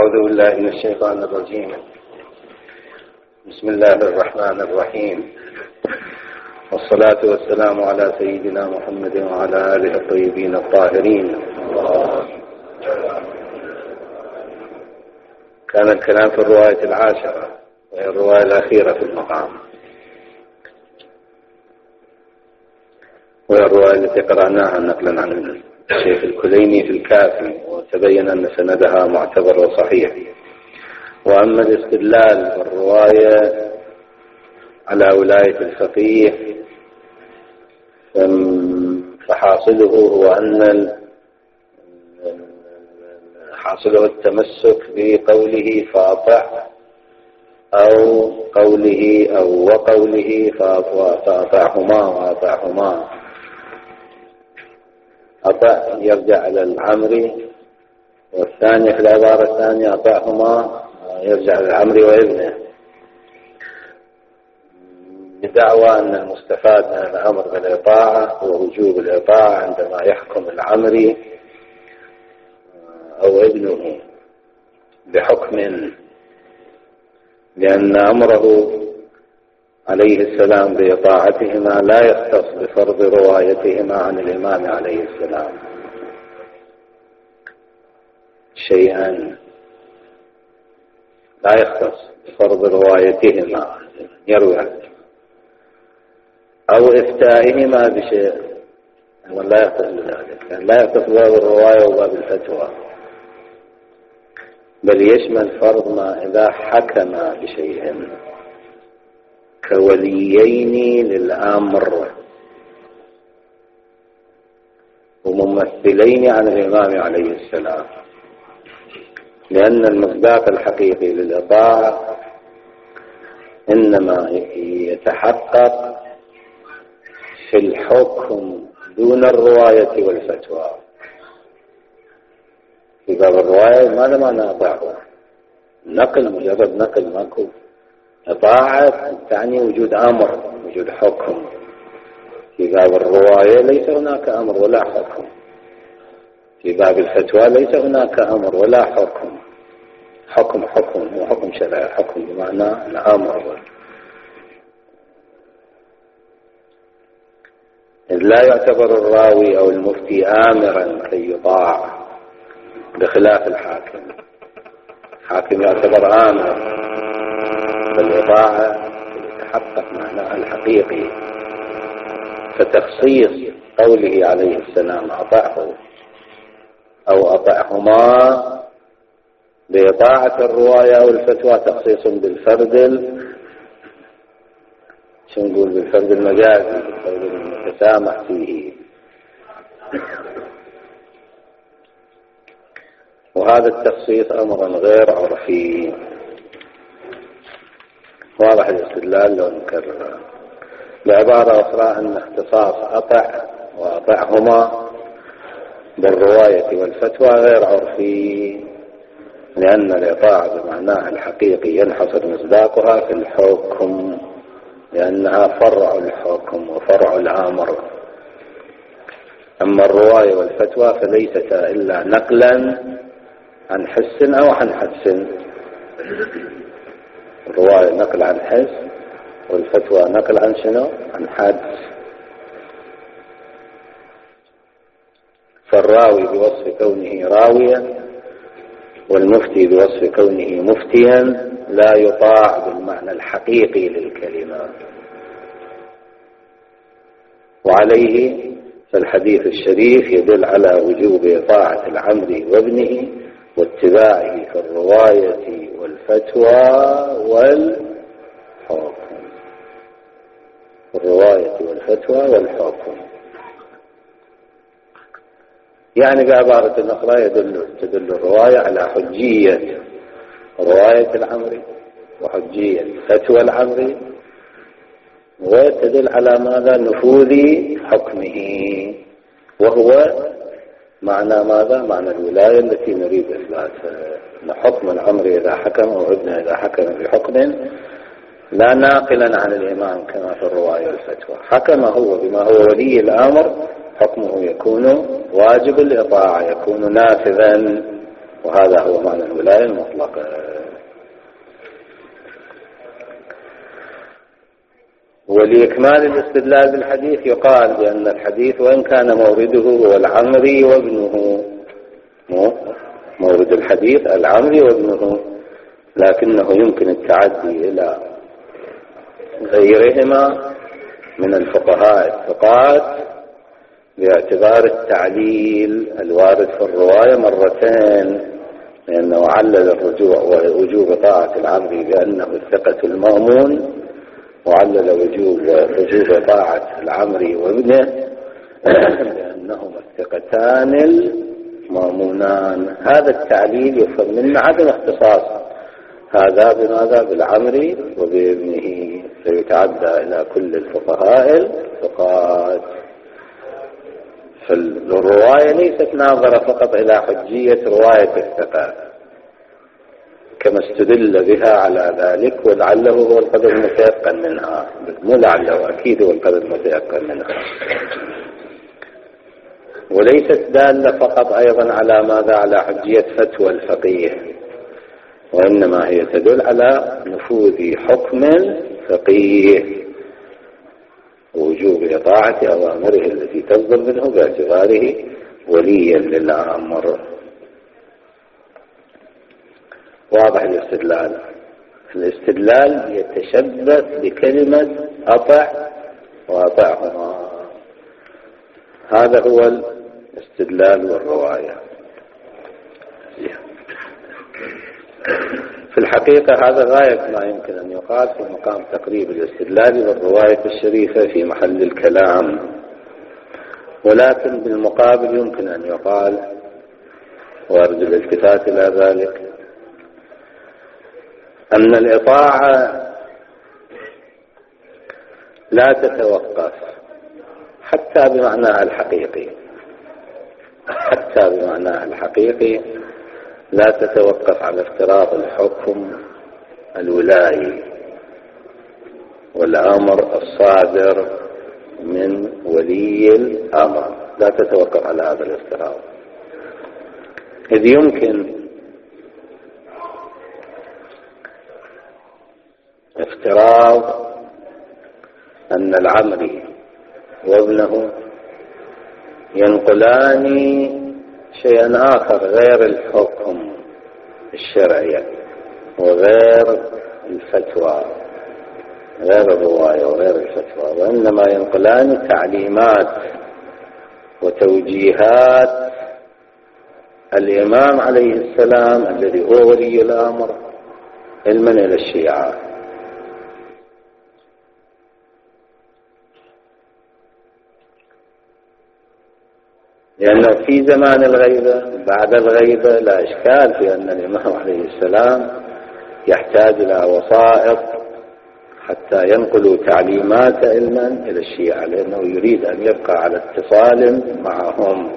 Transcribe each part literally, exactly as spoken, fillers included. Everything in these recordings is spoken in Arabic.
أعوذ بالله من الشيطان الرجيم. بسم الله الرحمن الرحيم، والصلاة والسلام على سيدنا محمد وعلى آله الطيبين الطاهرين. كان الكلام في الرواية العاشرة وهي الرواية الأخيرة في المقام، وهي الرواية التي قرأناها نقلا عن الشيخ الكليني في الكافي، وتبين أن سندها معتبر وصحيح. وأما الاستدلال بالرواية على ولاية الفقيه فحاصله هو أن حاصله التمسك بقوله فاطع أو قوله أو وقوله فاطعهما وأطعهما. أطع يرجع إلى العمر، والثانية في العبارة الثانية أطعهما يرجع إلى العمر وابنه، بدعوى أن المستفاد من الأمر بالإطاعة هو وجوب الإطاعة عندما يحكم العمري أو ابنه بحكم، لأن أمره عليه السلام بإطاعتهما لا يختص بفرض روايتهما عن الإمام عليه السلام شيئا، لا يختص بفرض روايتهما يروي أو إفتائهما بشيء، ولا يختص بذلك، لا يختص بباب الرواية وباب الفتوى، بل يشمل فرض ما إذا حكم بشيء كوليين للأمر وممثلين عن الإمام عليه السلام، لأن المصداق الحقيقي للإطاعة إنما يتحقق في الحكم دون الرواية والفتوى. في باب الرواية ماذا معنى أطاعه؟ نقل، مجرد نقل، ماكو إطاعة تعني وجود أمر، وجود حكم. في باب الرواية ليس هناك أمر ولا حكم، في باب الفتوى ليس هناك أمر ولا حكم، حكم حكم وحكم شرعي، حكم بمعنى الأمر. إذ لا يعتبر الراوي أو المفتي آمرا كي يطاع، بخلاف الحاكم. الحاكم يعتبر آمر بالإطاعة يتحقق معناها الحقيقي، فتخصيص قوله عليه السلام أطعه أو أطعهما بإطاعة الرواية أو الفتوى تخصيص بالفرد ال... شو نقول بالفرد المجازي، بالفرد المتسامح فيه. وهذا التخصيص أمر غير عرفي، واضح الاستدلال لو نكرر بعبارة أخرى أن اختصاص أطع وأطعهما بالرواية والفتوى غير عرفي، لأن الإطاعة بمعناها الحقيقي ينحصر مصداقها في الحكم، لأنها فرع الحكم وفرع الأمر. أما الرواية والفتوى فليستا إلا نقلا عن حس أو عن حدس. الرواية نقل عن حس، والفتوى نقل عن شنو؟ عن حدس. فالراوي بوصف كونه راويا والمفتي بوصف كونه مفتيا لا يطاع بالمعنى الحقيقي للكلمة. وعليه فالحديث الشريف يدل على وجوب إطاعة العمر وابنه واتباعه في الرواية والفتوى والحكم. الرواية والفتوى والحكم يعني بعبارة أخرى يدل تدل الرواية على حجية رواية العمري وحجية فتوى العمري، وتدل على ماذا؟ نفوذ حكمه، وهو معنى ماذا؟ معنى الولاية التي نريد إثباتها. أن حكم العمر إذا حكم أو ابنه إذا حكم بحكم لا ناقلا عن الإمام كما في الرواية والفتوى، حكم هو بما هو ولي الأمر، حكمه يكون واجب الإطاعة، يكون نافذا وهذا هو معنى الولاية المطلقة. ولإكمال الاستدلال بالحديث يقال بأن الحديث وإن كان مورده هو العمري وابنه، مورد الحديث العمري وابنه، لكنه يمكن التعدي إلى غيرهما من الفقهاء الثقات باعتبار التعليل الوارد في الرواية مرتين، لأنه علل الرجوع ووجوب طاعة العمري بأنه الثقة المأمون، وعلل وجوب وجوب طاعة العمري وابنه لأنهما الثقتان المأمونان. هذا التعليل يفهم من عدم اختصاص هذا بماذا؟ بالعمري وبابنه، فيتعدى إلى كل الفقهاء الثقات. فالرواية ليست ناظرة فقط إلى حجية رواية الثقات كما استدل بها على ذلك، ولعله هو القدر المتيقن منها، مو لعله أكيد هو القدر المتيقن منها. وليست دالة فقط أيضا على ماذا؟ على حجية فتوى الفقيه، وإنما هي تدل على نفوذ حكم الفقيه ووجوب إطاعة أوامره التي تصدر منه باعتباره وليا للأمر. واضح الاستدلال؟ الاستدلال يتشبث بكلمة أطع وأطعهما، هذا هو الاستدلال والرواية. في الحقيقة هذا غاية ما يمكن أن يقال في مقام تقريب الاستدلال والرواية الشريفة في محل الكلام، ولكن بالمقابل يمكن أن يقال، وأرجو الالتفات إلى ذلك، أن الإطاعة لا تتوقف حتى بمعناها الحقيقي، حتى بمعناها الحقيقي لا تتوقف على افتراض الحكم الولائي والأمر الصادر من ولي الأمر، لا تتوقف على هذا الافتراض، إذ يمكن افتراض أن العمري وابنه ينقلان شيئا آخر غير الحكم الشرعي وغير الفتوى، غير الرواية وغير الفتوى، وإنما ينقلان تعليمات وتوجيهات الإمام عليه السلام الذي هو ولي الأمر علما إلى الشيعة. لأنه في زمان الغيبة بعد الغيبة لا إشكال في أن الإمام عليه السلام يحتاج إلى وسائط حتى ينقلوا تعليمات علما إلى الشيعة، لأنه يريد أن يبقى على اتصال معهم.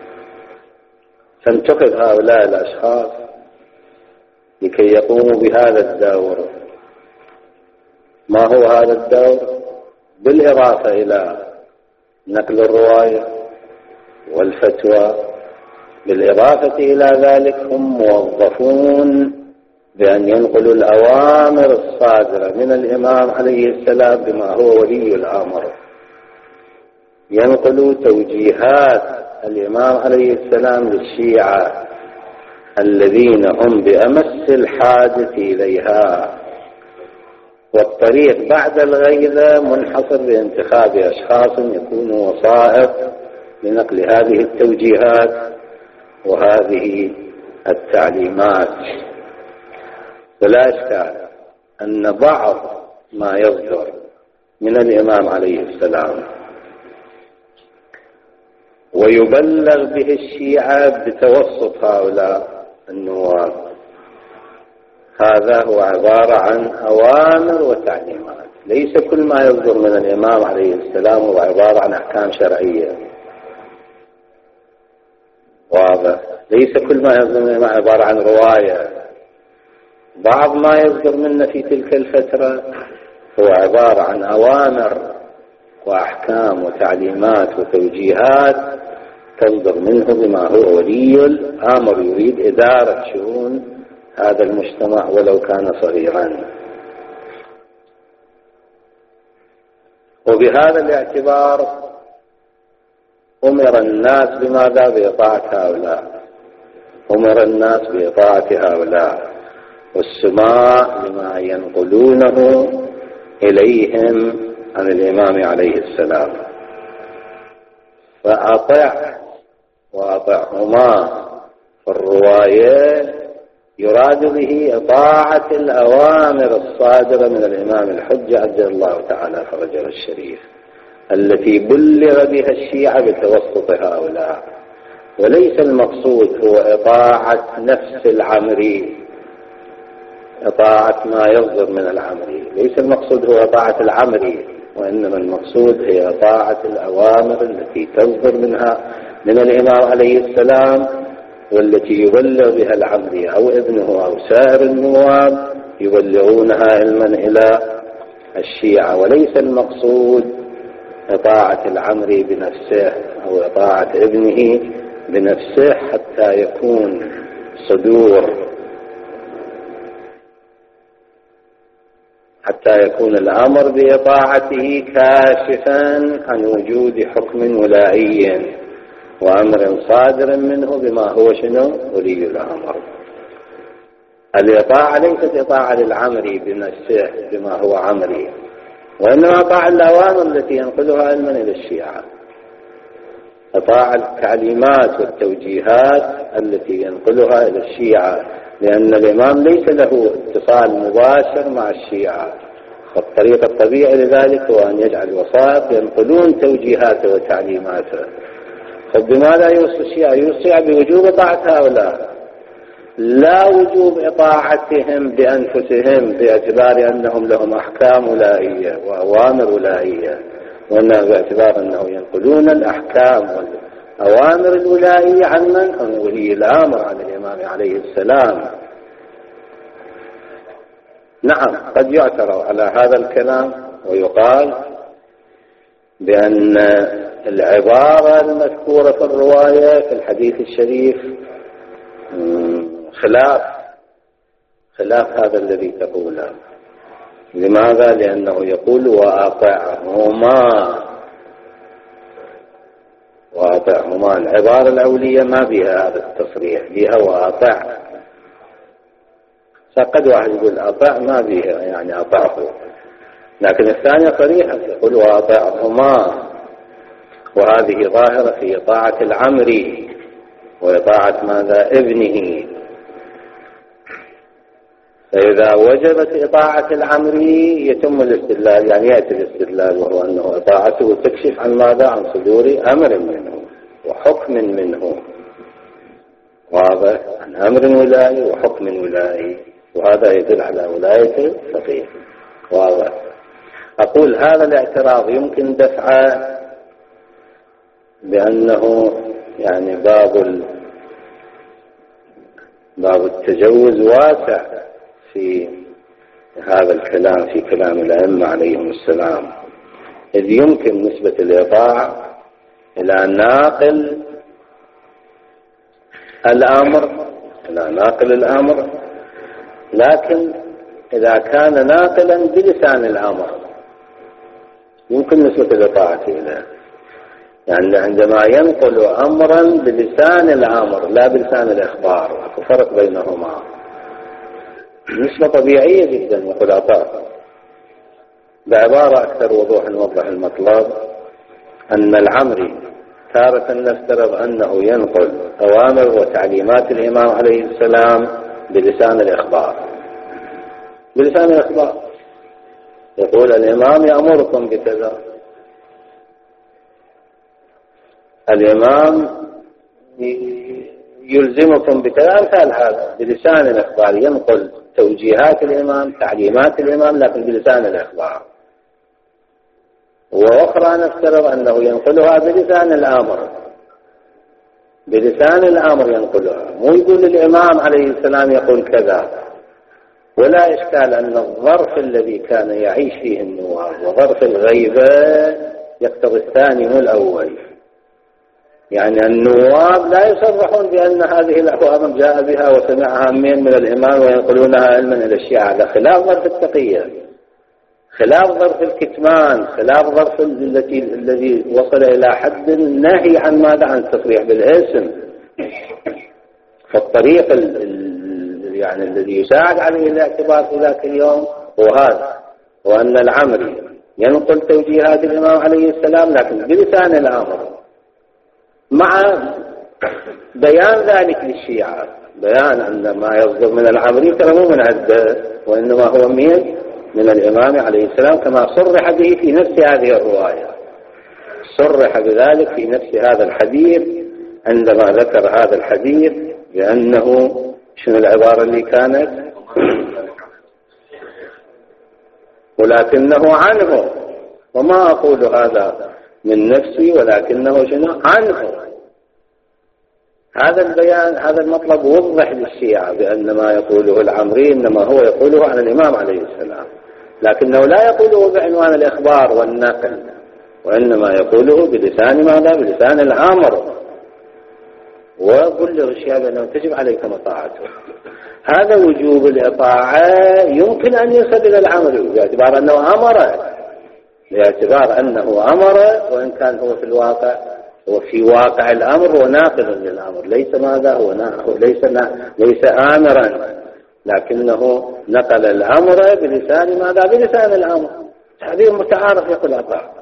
فانتقل هؤلاء الأشخاص لكي يقوموا بهذا الدور. ما هو هذا الدور؟ بالإضافة إلى نقل الرواية والفتوى، بالإضافة إلى ذلك هم موظفون بأن ينقلوا الأوامر الصادرة من الإمام عليه السلام بما هو ولي الأمر، ينقلوا توجيهات الإمام عليه السلام للشيعة الذين هم بأمس الحاجة إليها. والطريق بعد الغيبة منحصر بانتخاب أشخاص يكونوا وسائط لنقل هذه التوجيهات وهذه التعليمات. ولا إشكال أن بعض ما يصدر من الإمام عليه السلام ويبلغ به الشيعة بتوسط هؤلاء النواب، هذا هو عبارة عن أوامر وتعليمات. ليس كل ما يصدر من الإمام عليه السلام هو عبارة عن أحكام شرعية، واضح؟ ليس كل ما يصدر من الإمام عبارة عن رواية. بعض ما يصدر منا في تلك الفترة هو عبارة عن أوامر وأحكام وتعليمات وتوجيهات تصدر منه بما هو ولي الأمر، يريد إدارة شؤون هذا المجتمع ولو كان صغيرا. وبهذا الاعتبار أمر الناس بماذا؟ بإطاعة هؤلاء، أمر الناس بإطاعة هؤلاء والسماع لما ينقلونه إليهم عن الإمام عليه السلام. فأطع وأطعهما في الرواية يراد به إطاعة الأوامر الصادرة من الإمام الحجة عجل الله تعالى فرجه الشريف التي بلغ بها الشيعة بتوسط هؤلاء، وليس المقصود هو إطاعة نفس العمري، إطاعة ما يصدر من العمري، ليس المقصود هو إطاعة العمري، وإنما المقصود هي إطاعة الأوامر التي تصدر منها من الإمام عليه السلام والتي يبلغ بها العمري أو ابنه أو سائر النواب يبلغونها علما إلى الشيعة، وليس المقصود إطاعة العمري بنفسه أو إطاعة ابنه بنفسه حتى يكون صدور حتى يكون الأمر بإطاعته كاشفا عن وجود حكم ولائي وأمر صادر منه بما هو شنو؟ ولي الأمر. الإطاعة ليست إطاعة للعمري بنفسه بما هو عمري، وإنما أطاع الأوامر التي ينقلها علما إلى الشيعة، أطاع التعليمات والتوجيهات التي ينقلها إلى الشيعة، لأن الإمام ليس له اتصال مباشر مع الشيعة، فالطريق الطبيعي لذلك هو أن يجعل وسائط ينقلون توجيهاته وتعليماته. فبماذا يوصي الشيعة؟ يوصي بوجوب طاعة هؤلاء، لا وجوب إطاعتهم بأنفسهم باعتبار أنهم لهم أحكام ولائية وأوامر ولائية، وأنها باعتبار أنه ينقلون الأحكام والأوامر الولائية عن من؟ عن ولي الأمر عن الإمام عليه السلام. نعم قد يعترض على هذا الكلام ويقال بأن العبارة المذكورة في الرواية في الحديث الشريف خلاف خلاف هذا الذي تقوله. لماذا؟ لأنه يقول وأطعهما وأطعهما، العبارة الأولية ما بها هذا التصريح، بها وأطع، فقد واحد يقول أطع ما بها يعني أطعه، لكن الثانية صريحة يقول وأطعهما، وهذه ظاهرة في طاعة العمري وإطاعة ماذا؟ ابنه. فإذا وجبت إطاعة العمري يتم الاستدلال، يعني يأتي الاستدلال وهو أنه إطاعته تكشف عن ماذا؟ عن صدور أمر منه وحكم منه، واضح؟ عن أمر ولائي وحكم ولائي، وهذا يدل على ولاية الفقيه، واضح؟ أقول هذا الاعتراض يمكن دفعه بأنه يعني باب باب التجوز واسع في هذا الكلام، في كلام الأئمة عليهم السلام، إذ يمكن نسبة الإطاعة إلى ناقل الأمر إلى ناقل الأمر، لكن إذا كان ناقلا بلسان الأمر يمكن نسبة الإطاعة إليه، يعني عندما ينقل أمرا بلسان الأمر لا بلسان الإخبار، أكو فرق بينهما، نسبة طبيعية جدا يقول أطاع. بعبارة أكثر وضوح نوضح المطلب، أن العمري تارة نفترض أنه ينقل أوامر وتعليمات الإمام عليه السلام بلسان الإخبار، بلسان الإخبار يقول الإمام يأمركم بكذا، الإمام يلزمكم بكذا، أمثال هذا بلسان الإخبار، ينقل توجيهات الإمام تعليمات الإمام لكن بلسان الإخبار. وأخرى نفترض أنه ينقلها بلسان الأمر، بلسان الأمر ينقلها، مو يقول الإمام عليه السلام يقول كذا. ولا إشكال أن الظرف الذي كان يعيش فيه النواب وظرف الغيبة يقتضي الثاني مو الأول، يعني النواب لا يصرحون بأن هذه الأوامر جاء بها وسمعها من من الإمام وينقلونها علما إلى الشيعة. هذا خلاف ظرف التقية، خلاف ظرف الكتمان، خلاف ظرف التي الذي وصل إلى حد النهي عن ماذا؟ عن التصريح بالاسم. فالطريق ال ال يعني الذي يساعد عليه الاعتبار في ذاك اليوم هو هذا، وأن العمري ينقل توجيهات الإمام عليه السلام لكن بلسان الأمر، مع بيان ذلك للشيعة، بيان أن ما يصدر من العمري ترى مو من عنده وإنما هو من من الإمام عليه السلام، كما صرح به في نفس هذه الرواية. صرح بذلك في نفس هذا الحديث عندما ذكر هذا الحديث لأنه شنو العبارة اللي كانت؟ ولكنه عنه، وما أقول هذا من نفسي ولكنه شنو عنه. هذا البيان، هذا المطلب وضح للشيعة بأن ما يقوله العمري إنما هو يقوله عن الإمام عليه السلام، لكنه لا يقوله بعنوان الإخبار والنقل، وإنما يقوله بلسان ماذا؟ بلسان الأمر. وقل للشيعة بأنه تجب عليكم طاعته. هذا وجوب الإطاعة يمكن أن يصل إلى العمري باعتبار أنه أمر، باعتبار أنه أمر، وإن كان هو في الواقع وفي واقع الأمر هو ناقل للأمر، ليس ماذا هو ليس ليس آمرا، لكنه نقل الأمر بلسان ماذا؟ بلسان الأمر. تعبير متعارف يقول أطاع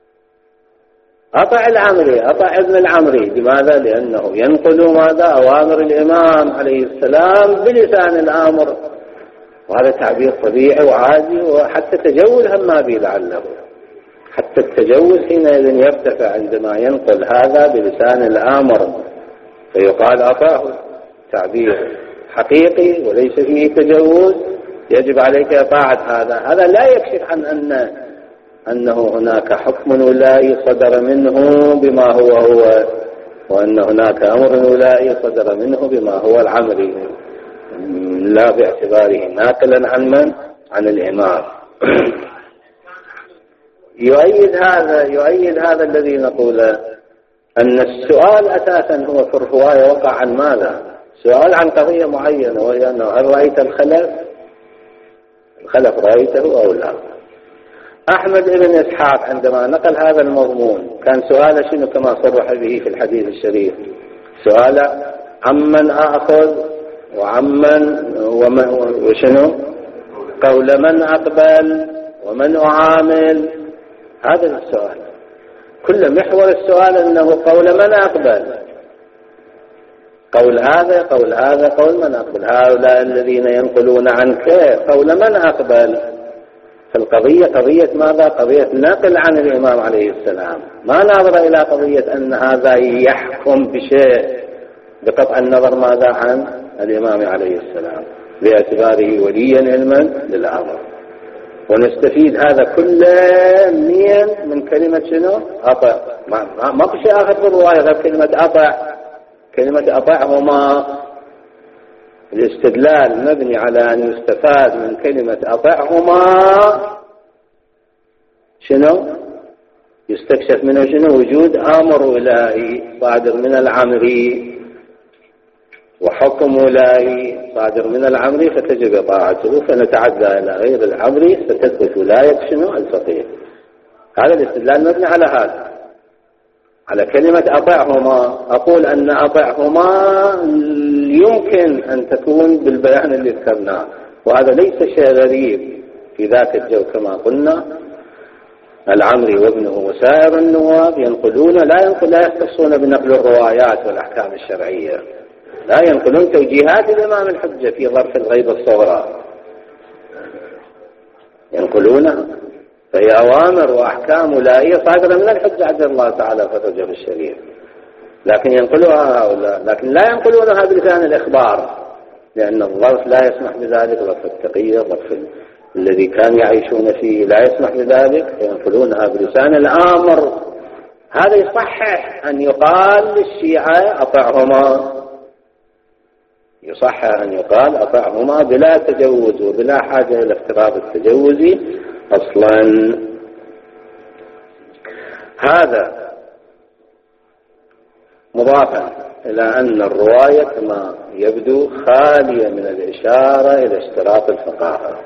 أطاع العمري، أطاع ابن العمري. لماذا؟ لأنه ينقل ماذا؟ أوامر الإمام عليه السلام بلسان الأمر، وهذا تعبير طبيعي وعادي، وحتى تجوز هم ما بي لعله، حتى التجوز حينئذ يرتفع عندما ينقل هذا بلسان الآمر فيقال أطاعه. تعبير حقيقي وليس فيه تجوز، يجب عليك إطاعة هذا. هذا لا يكشف عن أن أنه هناك حكم ولائي صدر منه بما هو هو، وأن هناك أمر ولائي صدر منه بما هو العمري، لا باعتباره ناقلا عن من؟ عن الإمام. يؤيد هذا يؤيد هذا الذي نقول أن السؤال أساسا هو في الرواية وقع عن ماذا؟ سؤال عن قضية معينة، وهي أنه هل رأيت الخلف؟ الخلف رأيته أو لا؟ أحمد بن إسحاق عندما نقل هذا المضمون كان سؤال شنو كما صرح به في الحديث الشريف؟ سؤال عمن أخذ وعمن ومن وشنو؟ قول من أقبل ومن أعامل. هذا السؤال كل محور السؤال أنه قول من أقبل، قول هذا قول هذا قول من أقبل، هؤلاء الذين ينقلون عنك قول من أقبل. فالقضية قضية ماذا؟ قضية نقل عن الإمام عليه السلام، ما نظر إلى قضية أن هذا يحكم بشيء بقطع النظر ماذا عن الإمام عليه السلام باعتباره وليا علما للأمر. ونستفيد هذا كله من من كلمة شنو؟ أطع. ما, ما, ما في شيء آخر في الرواية غير كلمة أطع. كلمة أطعهما، الاستدلال مبني على أن يستفاد من كلمة أطعهما شنو؟ يستكشف منه شنو؟ وجود أمر إلهي صادر من العمري وحكم إلهي صادر من العمري فتجب طاعته، فنتعدى إلى غير العمري فتثبت ولاية شنو؟ الفقيه. هذا الاستدلال مبني على هذا، على كلمة أطعهما. أقول أن أطعهما يمكن أن تكون بالبيان اللي ذكرناه، وهذا ليس شيء غريب في ذاك الجو. كما قلنا العمري وابنه وسائر النواب ينقلون، لا ينقل لا يختصون بنقل الروايات والأحكام الشرعية، لا ينقلون توجيهات الإمام الحجة في ظرف الغيبة الصغرى، ينقلونها، فهي أوامر وأحكام ولائية صادرة من الحجة عز الله تعالى فرجه الشريف، لكن ينقلها هؤلاء، لكن لا ينقلونها بلسان الإخبار، لأن الظرف لا يسمح بذلك، ظرف التقية، ظرف الذي كانوا يعيشون فيه لا يسمح بذلك، ينقلونها بلسان الآمر. هذا يصحح أن يقال للشيعة أطعهما، يصحح أن يقال أطعهما بلا تجوز وبلا حاجة إلى افتراض التجوز أصلا. هذا مضافا إلى أن الرواية كما يبدو خالية من الإشارة إلى اشتراط الفقاهة.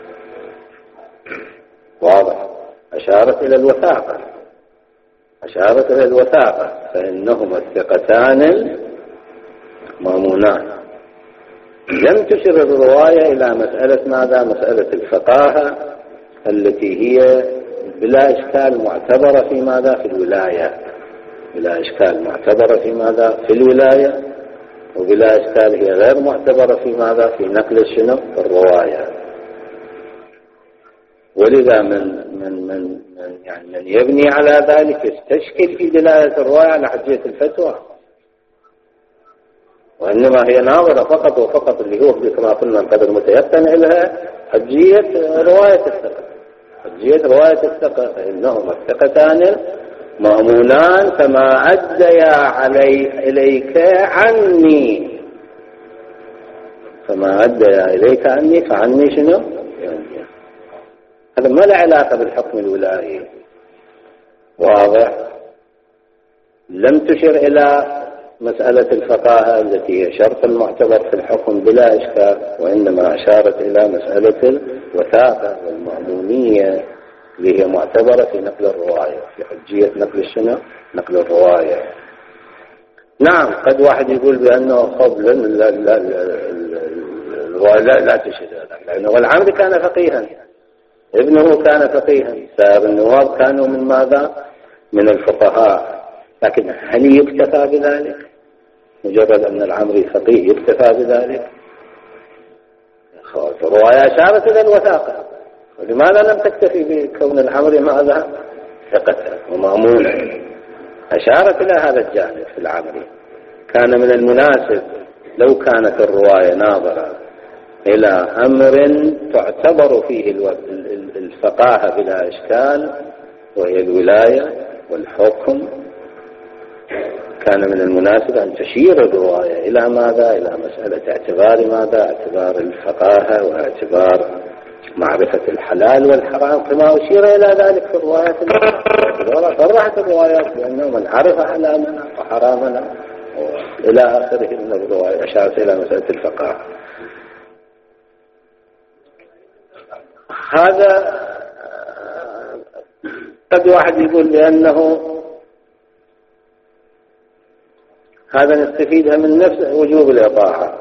واضح، أشارت إلى الوثاقة، أشارت إلى الوثاقة، فإنهما الثقتان المأمونان. لم تشر الرواية إلى مسألة ماذا؟ مسألة الفقاهة التي هي بلا إشكال معتبرة في ماذا؟ في الولاية، بلا إشكال معتبرة في ماذا؟ في الولاية، وبلا إشكال هي غير معتبرة في ماذا؟ في نقل الشنو؟ الرواية. ولذا من من من من يعني من يبني على ذلك يستشكل في دلالة الرواية على حجية الفتوى، وإنما هي ناظرة فقط وفقط اللي هو كما قلنا القدر متيقن لها حجية رواية الثقة، حجية رواية الثقة، فإنهما الثقتان مأمونان كما أديا علي إليك عني، فما أديا إليك عني فعني شنو؟ هذا ما له علاقة بالحكم الولائي. واضح؟ لم تشر إلى مسألة الفقاهة التي هي شرط معتبر في الحكم بلا إشكال، وإنما أشارت إلى مسألة الوثاقة والمأمونية اللي هي معتبرة في نقل الرواية، في حجية نقل الشنو؟ نقل الرواية. نعم، قد واحد يقول بأنه قبل لا لا لا لا, لا تشهد هذا، لأنه العمري كان فقيها، ابنه كان فقيها، سائر النواب كانوا من ماذا؟ من الفقهاء. لكن هل يكتفى بذلك؟ مجرد أن العمري فقيه يكتفى بذلك؟ الرواية أشارت إلى الوثاقة، ولماذا لم تكتفي بكون العمري ماذا؟ ثقة ومأمونا؟ أشارت إلى هذا الجانب في العمري. كان من المناسب لو كانت الرواية ناظرة إلى أمر تعتبر فيه الفقاهة بلا إشكال، وهي الولاية والحكم، كان من المناسب أن تشير الرواية إلى ماذا؟ إلى مسألة اعتبار ماذا؟ اعتبار الفقاهة واعتبار معرفة الحلال والحرام، كما أشير إلى ذلك في الروايات الأخرى. صرحت الروايات بأنه من عرف حلالنا وحرامنا إلى آخره من الرواية، أشارت إلى مسألة الفقاهة. هذا قد واحد يقول بأنه هذا نستفيدها من نفس وجوب الإطاعة،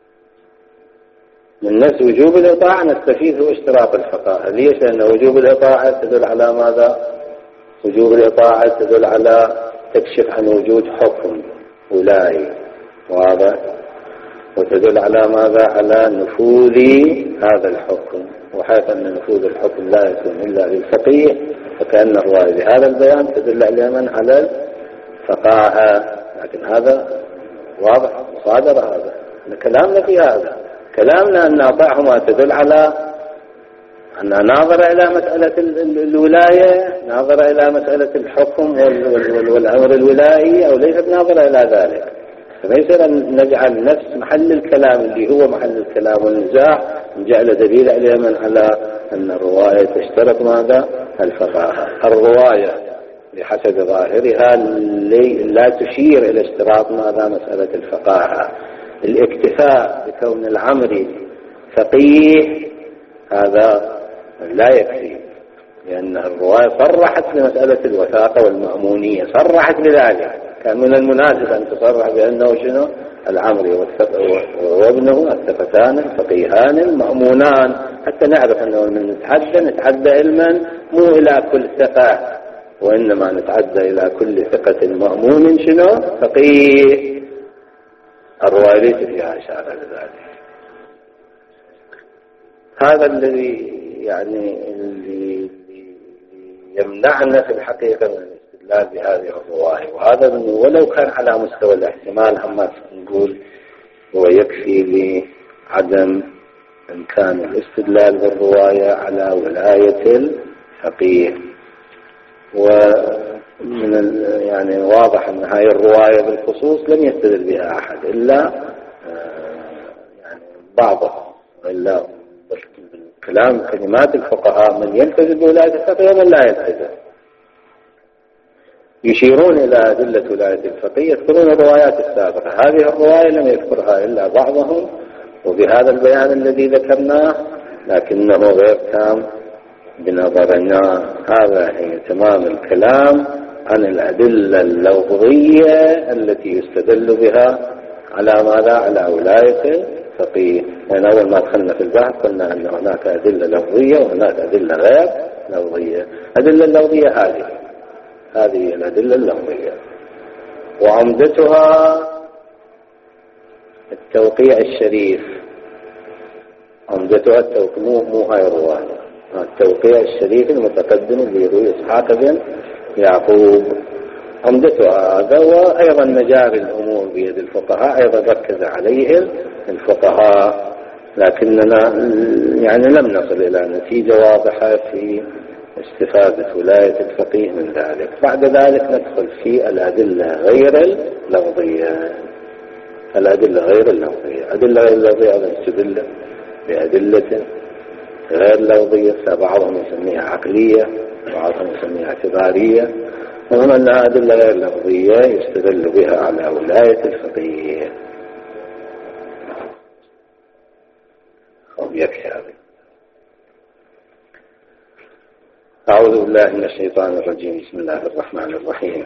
من نفس وجوب الإطاعة نستفيد هو اشتراط الفقاهة. ليش؟ لأن وجوب الإطاعة تدل على ماذا؟ وجوب الإطاعة تدل على تكشف عن وجود حكم ولائي واضح، وتدل على ماذا؟ على نفوذ هذا الحكم، وحيث أن نفوذ الحكم لا يكون إلا للفقيه، فكأن الرواية بهذا البيان تدل على من؟ على الفقاهة. لكن هذا واضح مصادرة، هذا كلامنا في هذا، كلامنا أن أطاعهما تدل على أن ناظر إلى مسألة الولاية، ناظر إلى مسألة الحكم والأمر الولائي، أو ليس ناظر إلى ذلك. فليس أن نجعل نفس محل الكلام اللي هو محل الكلام والنزاع نجعل دليل عليه من على أن الرواية تشترط ماذا؟ الفقاهة. الرواية بحسب ظاهرها لا تشير إلى اشتراط ماذا؟ مسألة الفقاهة. الاكتفاء بكون العمري فقيه هذا لا يكفي، لأن الرواية صرحت بمسألة الوثاقة والمأمونية، صرحت بذلك. كان من المناسب أن تصرح بأنه شنو؟ العمري وابنه الثقتان الفقيهان المأمونان، حتى نعرف أنه من نتعدى نتعدى علما مو إلى كل ثقة، وإنما نتعدى إلى كل ثقة مأمون شنو؟ فقيه. الرواية ليس فيها إشارة لذلك. هذا الذي يعني اللي يمنعنا في الحقيقة من الاستدلال بهذه الرواية، وهذا ولو كان على مستوى الاحتمال، أما نقول هو يكفي لعدم إمكان الاستدلال بالرواية على ولاية الفقيه. ومن يعني واضح أن هذه الرواية بالخصوص لم يستدل بها أحد إلا يعني بعضهم، إلا كلام كلمات الفقهاء من يلتزم بولاية الفقيه ومن لا يلتزم. يشيرون إلى أدلة ولاية الفقيه يذكرون الروايات السابقة. هذه الرواية لم يذكرها إلا بعضهم وبهذا البيان الذي ذكرناه، لكنه غير تام بنظرنا. هذا هي تمام الكلام عن الأدلة اللفظية التي يستدل بها على ماذا؟ على ولاية الفقيه. لأن أول ما دخلنا في البحث قلنا أن هناك أدلة لفظية وهناك أدلة غير لفظية. أدلة اللفظية هذه هذه الأدلة اللفظية وعمدتها التوقيع الشريف. عمدتها التوقيع مو, مو هاي الرواية، التوقيع الشريف المتقدم لروي إسحاق بن يعقوب. عمدتها هذا، وأيضا مجاري الأمور بيد الفقهاء أيضا ركز عليه الفقهاء، لكننا يعني لم نصل إلى نتيجة واضحة في استفادة ولاية الفقيه من ذلك. بعد ذلك ندخل في الأدلة غير اللفظية. الأدلة غير اللفظية، أدلة غير اللفظية أيضا تدل بأدلة غير لفظية، بعضهم يسميها عقلية وبعضهم يسميها اعتبارية، وهم أنها أدلة غير لفظية يستدل بها على ولاية الفقيه. يكفي هذا. أعوذ بالله من الشيطان الرجيم. بسم الله الرحمن الرحيم.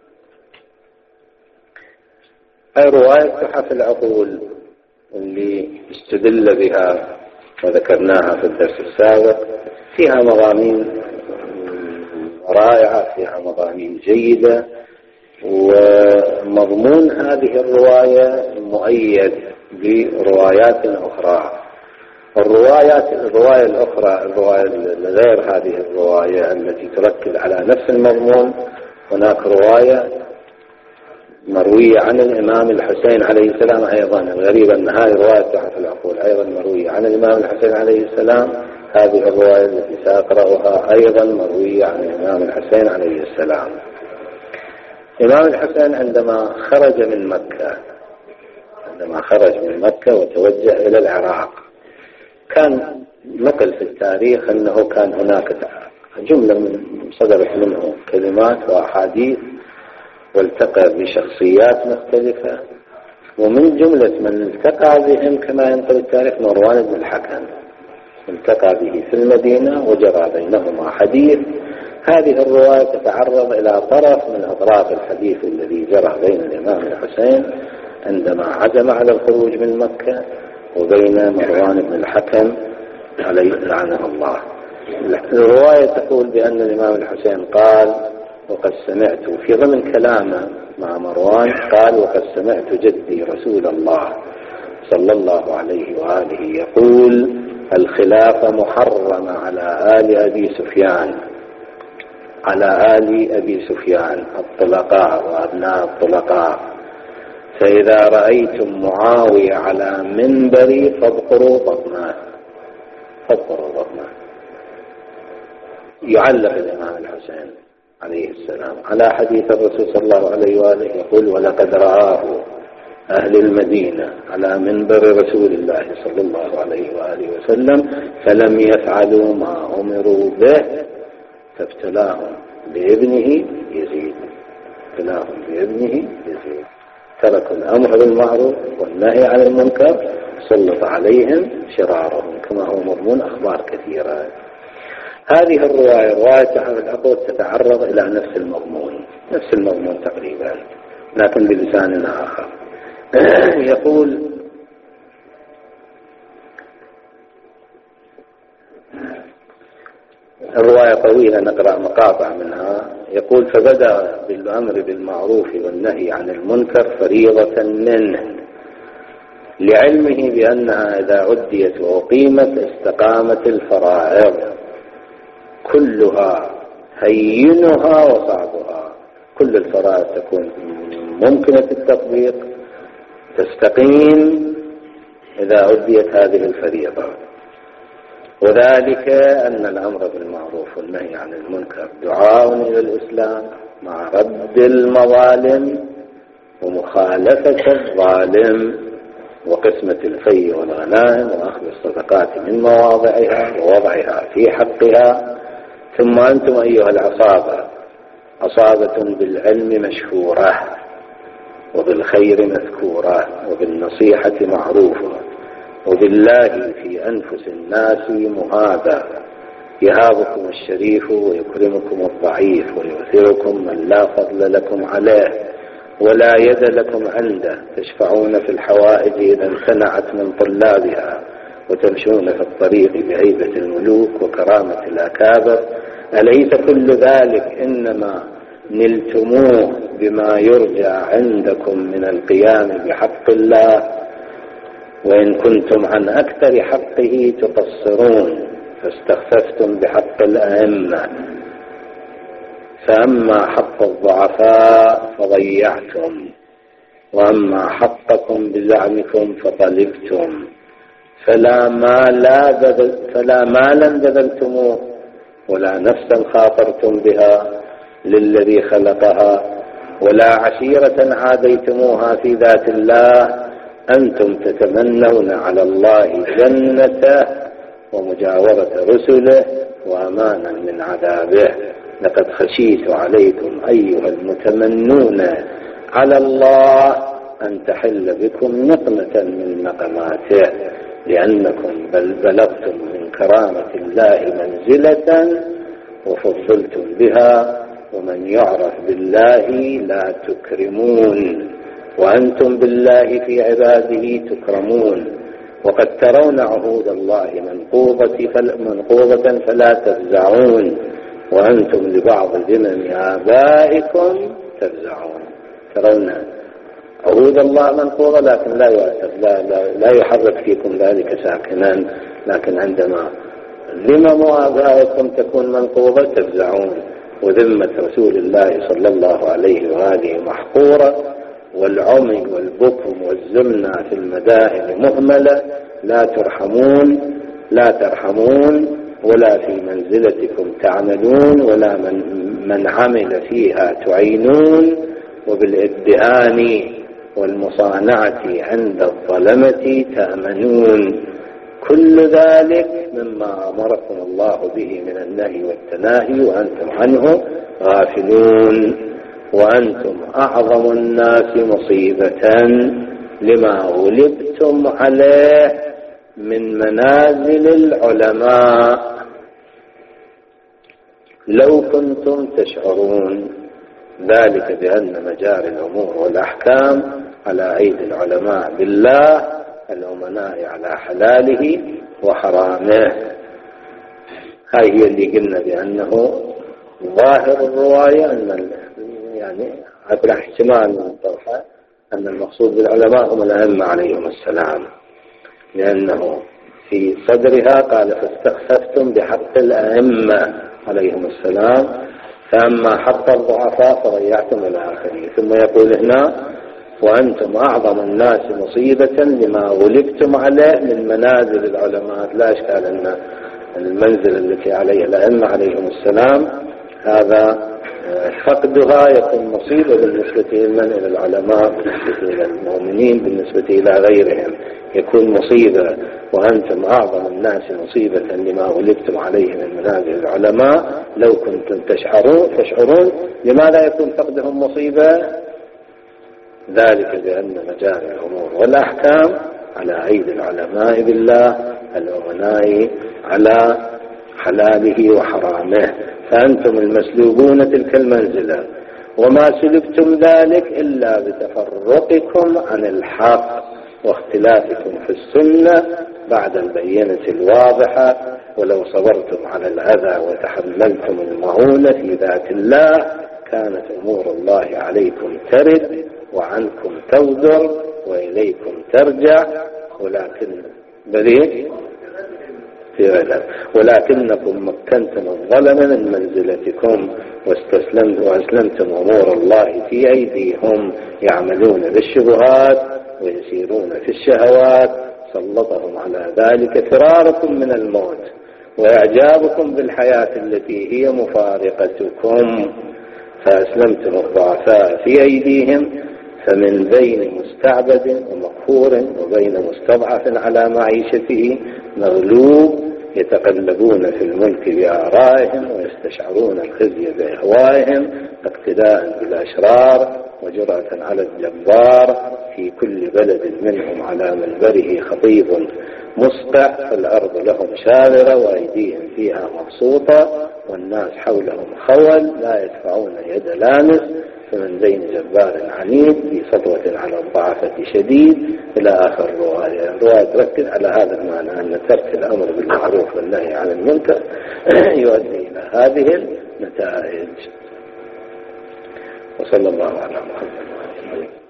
هاي رواية تحف العقول اللي استدل بها وذكرناها في الدرس السابق، فيها مضامين رائعة، فيها مضامين جيدة، ومضمون هذه الرواية مؤيد بروايات أخرى. الروايات الرواية الأخرى، الرواية غير هذه الرواية التي تركز على نفس المضمون، هناك رواية مروية عن الإمام الحسين عليه السلام أيضا. الغريب أن هذه رواية تحف العقول أيضا مروية عن الإمام الحسين عليه السلام. هذه الرواية التي سأقرأها أيضا مروية عن الإمام الحسين عليه السلام. الإمام الحسين عندما خرج من مكة عندما خرج من مكة وتوجه إلى العراق، كان نقل في التاريخ أنه كان هناك جملة من صدرت منه كلمات وأحاديث، والتقى بشخصيات مختلفة، ومن جملة من التقى بهم كما ينقل التاريخ مروان بن الحكم، التقى به في المدينة وجرى بينهما حديث. هذه الرواية تتعرض إلى طرف من أطراف الحديث الذي جرى بين الإمام الحسين عندما عزم على الخروج من مكة وبين مروان بن الحكم عليه لعنه الله. الرواية تقول بأن الإمام الحسين قال وقد سمعت في ضمن كلامه مع مروان، قال وقد سمعت جدي رسول الله صلى الله عليه وآله يقول الخلافة محرمة على آل أبي سفيان على آل أبي سفيان الطلقاء وأبناء الطلقاء، فإذا رأيتم معاوية على منبري فاذكروا بطنه فاذكروا بطنه. يعلق الإمام الحسين عليه السلام على حديث الرسول صلى الله عليه وآله يقول ولقد رآه أهل المدينة على منبر رسول الله صلى الله عليه وآله وسلم فلم يفعلوا ما أمروا به فابتلاهم بابنه يزيد ابتلاهم بابنه يزيد تركوا الأمر بالمعروف والنهي عن المنكر سلط عليهم شرارهم، كما هو مضمون أخبار كثيرة. هذه الرواية رواية تحف العقول تتعرض إلى نفس المضمون نفس المضمون تقريبا لكن بلسان آخر. يقول الرواية طويلة نقرأ مقاطع منها. يقول فبدأ بالأمر بالمعروف والنهي عن المنكر فريضة منه لعلمه بأنها إذا عديت وأقيمت استقامت الفرائض كلها هينها وصعبها. كل الفرائض تكون ممكنة التطبيق تستقيم إذا عديت هذه الفريضة، وذلك أن الأمر بالمعروف والنهي عن المنكر دعاء إلى الإسلام مع رد المظالم ومخالفة الظالم وقسمة الفي والغنائم وأخذ الصدقات من مواضعها ووضعها في حقها. ثم أنتم أيها العصابة أصابة بالعلم مشهورة، وبالخير مذكورة، وبالنصيحة معروفة، وبالله في أنفس الناس مهابا. يهابكم الشريف ويكرمكم الضعيف، ويؤثركم من لا فضل لكم عليه ولا يد لكم عنده. تشفعون في الحوائج إذا امتنعت من طلابها، وتمشون في الطريق بهيبة الملوك وكرامة الأكابر. أليس كل ذلك إنما نلتموه بما يرجى عندكم من القيام بحق الله، وإن كنتم عن أكثر حقه تقصرون، فاستخففتم بحق الأئمة. فأما حق الضعفاء فضيعتم، وأما حقكم بزعمكم فطلبتم. فلا مالا بذل فلا مالا بذلتموه، ولا نفسا خاطرتم بها للذي خلقها، ولا عشيرة عاديتموها في ذات الله. أنتم تتمنون على الله جنته ومجاورة رسله وأمانا من عذابه. لقد خشيت عليكم أيها المتمنون على الله أن تحل بكم نقمة من نقماته، لأنكم بل بلغتم من كرامة الله منزلة وفضلتم بها، ومن يعرف بالله لا تكرمون، وأنتم بالله في عباده تكرمون. وقد ترون عهود الله منقوضة فلا تفزعون، وأنتم لبعض ذمم آبائكم تفزعون. ترون عهود الله منقوضة لكن لا يؤثر، لا, لا, لا يحرك فيكم ذلك ساكنا، لكن عندما ذمم آبائكم تكون منقوضة تفزعون. وذمة رسول الله صلى الله عليه وآله محقورة، والعمي والبكم والزمنة في المدائن مهملة. لا ترحمون لا ترحمون ولا في منزلتكم تعملون، ولا من, من عمل فيها تعينون، وبالادهان والمصانعة عند الظلمة تأمنون. كل ذلك مما أمركم الله به من النهي والتناهي، وأنتم عنه غافلون. وأنتم أعظم الناس مصيبة لما غلبتم عليه من منازل العلماء. لو كنتم تشعرون ذلك بأن مجاري الأمور والأحكام على أيدي العلماء بالله الأمناء على حلاله وحرامه. هاي هي اللي قلنا بأنه ظاهر الرواية أن يعني عبر احتمال من الطرفة أن المقصود بالعلماء هم الأئمة عليهم السلام، لأنه في صدرها قال فاستخففتم بحق الأئمة عليهم السلام، فأما حق الضعفاء فضيعتم إلى آخره. ثم يقول هنا وأنتم أعظم الناس مصيبة لما غلبتم عليه من منازل العلماء. لا إشكال أن المنزل التي عليها الأئمة عليهم السلام هذا فقدها يكون مصيبة بالنسبة إلى العلماء، بالنسبة إلى المؤمنين، بالنسبة إلى غيرهم يكون مصيبة. وأنتم أعظم الناس مصيبة لما غلبتم عليه من منازل العلماء. لو كنتم تشعرون تشعرون لماذا يكون فقدهم مصيبة؟ ذلك بأن مجاري الأمور والأحكام على أيدي العلماء بالله الأمناء على حلاله وحرامه، فأنتم المسلوبون تلك المنزلة. وما سلبتم ذلك إلا بتفرقكم عن الحق واختلافكم في السنة بعد البينة الواضحة. ولو صبرتم على الأذى وتحملتم المعونة في ذات الله كانت أمور الله عليكم ترد وعنكم تودر وإليكم ترجع، ولكن بليد في غلب ولكنكم مكنتم الظلم من منزلتكم واستسلمتم وأسلمتم أمور الله في أيديهم، يعملون بالشبهات ويسيرون في الشهوات. سلطهم على ذلك فراركم من الموت وإعجابكم بالحياة التي هي مفارقتكم، فأسلمتم الضعفاء في أيديهم. فمن بين مستعبد ومقهور وبين مستضعف على معيشته مغلوب يتقلبون في الملك بآرائهم ويستشعرون الخزي بأهوائهم اقتداء بالأشرار وجرأة على الجبار. في كل بلد منهم على منبره خطيب مسطع، فالأرض لهم شامرة وأيديهم فيها مبسوطة والناس حولهم خول لا يدفعون يد لامس. فمن زين جبار عنيد في سطوة على الضعفة شديد إلى آخر الرواية. الرواية تركز على هذا المعنى أن ترك الأمر بالمعروف والنهي عن المنكر يؤدي إلى هذه النتائج. وصلى الله على محمد.